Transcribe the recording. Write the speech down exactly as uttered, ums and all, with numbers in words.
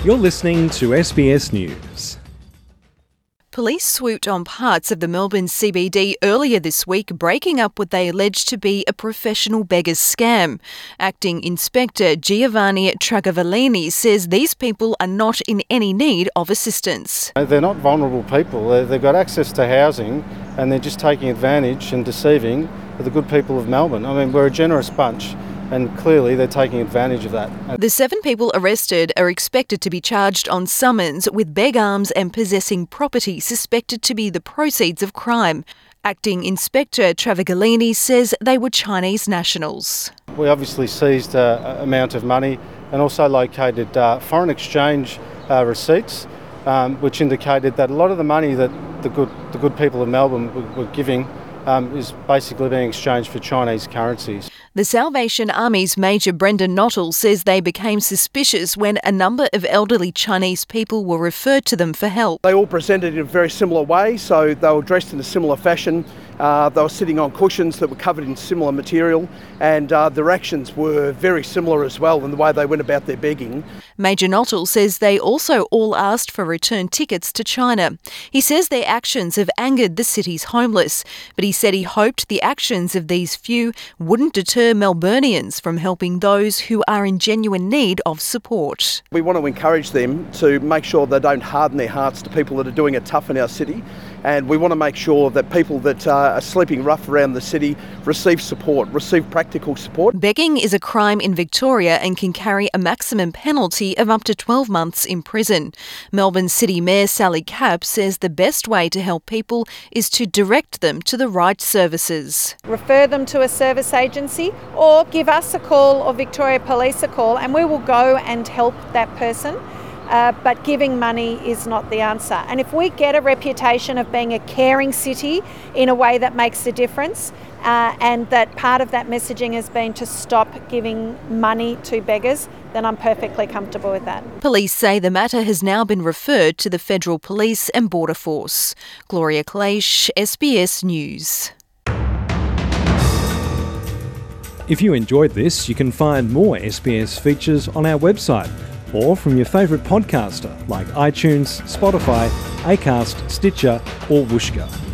You're listening to S B S News. Police swooped on parts of the Melbourne C B D earlier this week, breaking up what they alleged to be a professional beggars scam. Acting Inspector Giovanni Tragavellini says these people are not in any need of assistance. They're not vulnerable people. They've got access to housing and they're just taking advantage and deceiving the good people of Melbourne. I mean, we're a generous bunch. And clearly they're taking advantage of that. The seven people arrested are expected to be charged on summons with beg arms and possessing property suspected to be the proceeds of crime. Acting Inspector Travagallini says they were Chinese nationals. We obviously seized an amount of money and also located uh, foreign exchange uh, receipts, um, which indicated that a lot of the money that the good, the good people of Melbourne were, were giving Um, is basically being exchanged for Chinese currencies. The Salvation Army's Major Brendan Nottle says they became suspicious when a number of elderly Chinese people were referred to them for help. They all presented in a very similar way, so they were dressed in a similar fashion. Uh, they were sitting on cushions that were covered in similar material, and uh, their actions were very similar as well in the way they went about their begging. Major Nottle says they also all asked for return tickets to China. He says their actions have angered the city's homeless, but he said he hoped the actions of these few wouldn't deter Melburnians from helping those who are in genuine need of support. We want to encourage them to make sure they don't harden their hearts to people that are doing it tough in our city, and we want to make sure that people that uh, are sleeping rough around the city receive support, receive practical support. Begging is a crime in Victoria and can carry a maximum penalty of up to twelve months in prison. Melbourne City Mayor Sally Capp says the best way to help people is to direct them to the right services. Refer them to a service agency or give us a call or Victoria Police a call and we will go and help that person. Uh, but giving money is not the answer. And if we get a reputation of being a caring city in a way that makes a difference, uh, and that part of that messaging has been to stop giving money to beggars, then I'm perfectly comfortable with that. Police say the matter has now been referred to the Federal Police and Border Force. Gloria Kleisch, S B S News. If you enjoyed this, you can find more S B S features on our website or from your favourite podcaster like iTunes, Spotify, Acast, Stitcher or Whooshkaa.